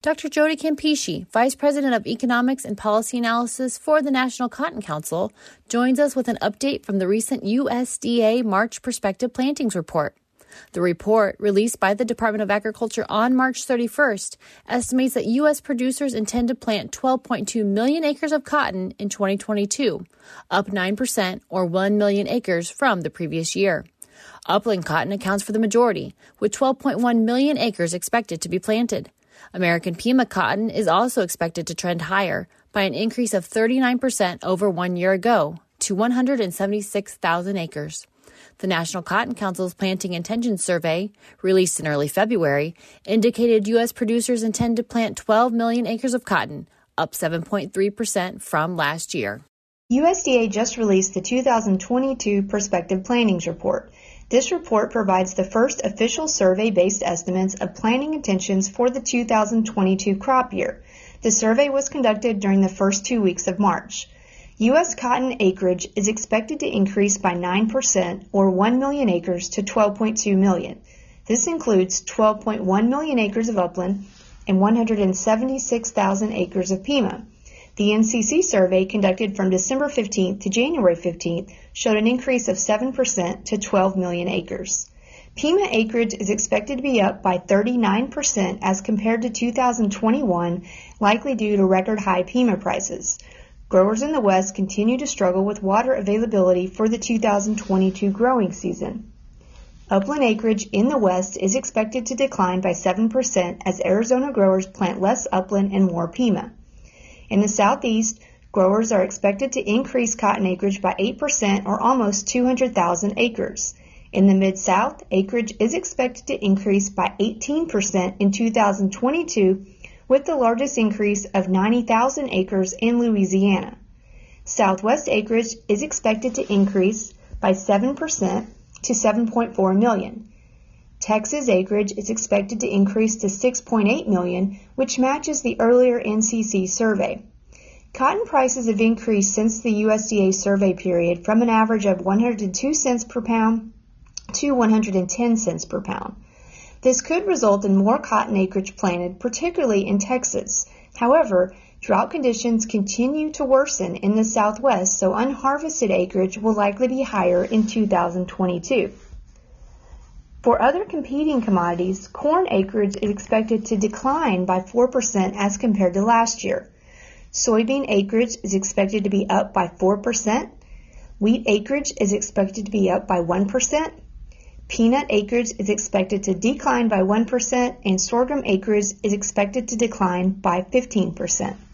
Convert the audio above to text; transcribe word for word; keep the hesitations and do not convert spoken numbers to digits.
Doctor Jody Campeche, Vice President of Economics and Policy Analysis for the National Cotton Council, joins us with an update from the recent U S D A March Prospective Plantings Report. The report, released by the Department of Agriculture on March thirty-first, estimates that U S producers intend to plant twelve point two million acres of cotton in twenty twenty-two, up nine percent or one million acres from the previous year. Upland cotton accounts for the majority, with twelve point one million acres expected to be planted. American Pima cotton is also expected to trend higher by an increase of thirty-nine percent over one year ago to one hundred seventy-six thousand acres. The National Cotton Council's Planting Intentions Survey, released in early February, indicated U S producers intend to plant twelve million acres of cotton, up seven point three percent from last year. U S D A just released the two thousand twenty-two Prospective Plantings Report. This report provides the first official survey-based estimates of planting intentions for the two thousand twenty-two crop year. The survey was conducted during the first two weeks of March. U S cotton acreage is expected to increase by nine percent or one million acres to twelve point two million. This includes twelve point one million acres of upland and one hundred seventy-six thousand acres of Pima. The N C C survey conducted from December fifteenth to January fifteenth showed an increase of seven percent to twelve million acres. Pima acreage is expected to be up by thirty-nine percent as compared to two thousand twenty-one, likely due to record high Pima prices. Growers in the West continue to struggle with water availability for the two thousand twenty-two growing season. Upland acreage in the West is expected to decline by seven percent as Arizona growers plant less upland and more Pima. In the Southeast, growers are expected to increase cotton acreage by eight percent or almost two hundred thousand acres. In the Mid-South, acreage is expected to increase by eighteen percent in two thousand twenty-two, with the largest increase of ninety thousand acres in Louisiana. Southwest acreage is expected to increase by seven percent to seven point four million. Texas acreage is expected to increase to six point eight million, which matches the earlier N C C survey. Cotton prices have increased since the U S D A survey period from an average of one hundred two cents per pound to one hundred ten cents per pound. This could result in more cotton acreage planted, particularly in Texas. However, drought conditions continue to worsen in the Southwest, so unharvested acreage will likely be higher in two thousand twenty-two. For other competing commodities, corn acreage is expected to decline by four percent as compared to last year. Soybean acreage is expected to be up by four percent. Wheat acreage is expected to be up by one percent. Peanut acreage is expected to decline by one percent, and sorghum acreage is expected to decline by fifteen percent.